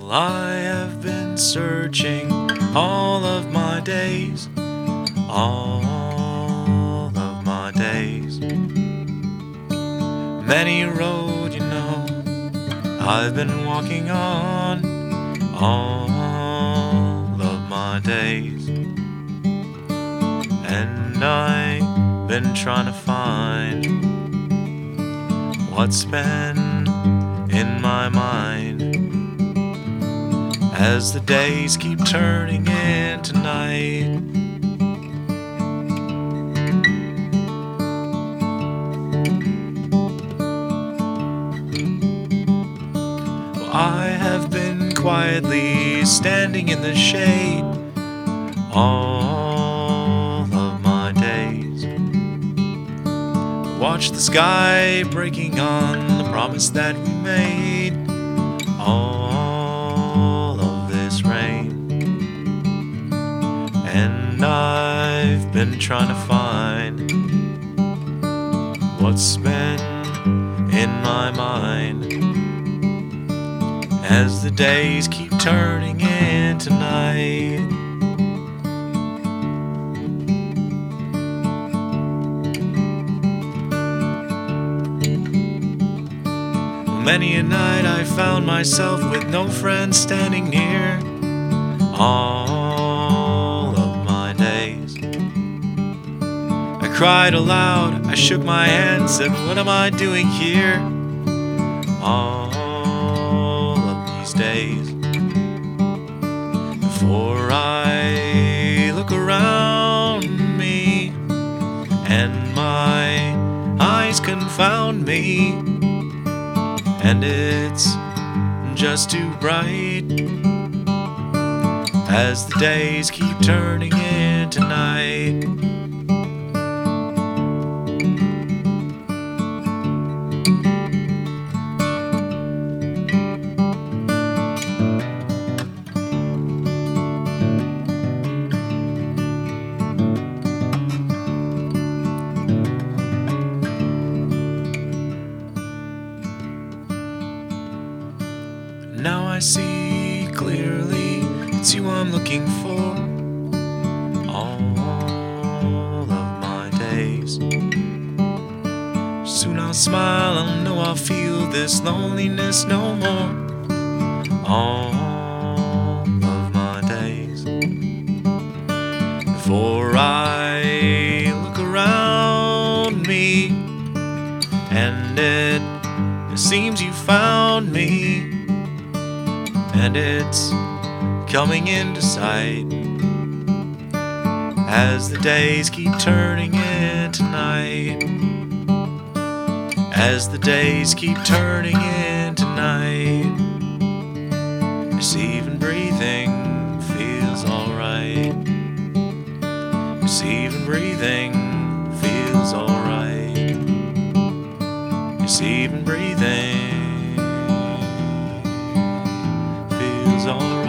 Well, I have been searching all of my days, all of my days. Many a road, I've been walking on all of my days. And I've been trying to find what's been in my mind as the days keep turning into night. Well, I have been quietly standing in the shade all of my days. Watch the sky breaking on the promise that we made. All of this rain, and I've been trying to find what's been in my mind as the days keep turning into night. Many a night I found myself with no friends standing near all of my days. I cried aloud, I shook my hands, said, what am I doing here all of these days? Before I look around me and my eyes confound me, and it's just too bright as the days keep turning into night. Now I see clearly, it's you I'm looking for all of my days. Soon I'll smile, I'll know I'll feel this loneliness no more all of my days. Before I look around me and it seems you found me, and it's coming into sight as the days keep turning into night, as the days keep turning into night. Yes, even breathing feels alright. Yes, even breathing feels alright. Yes, even breathing feels alright.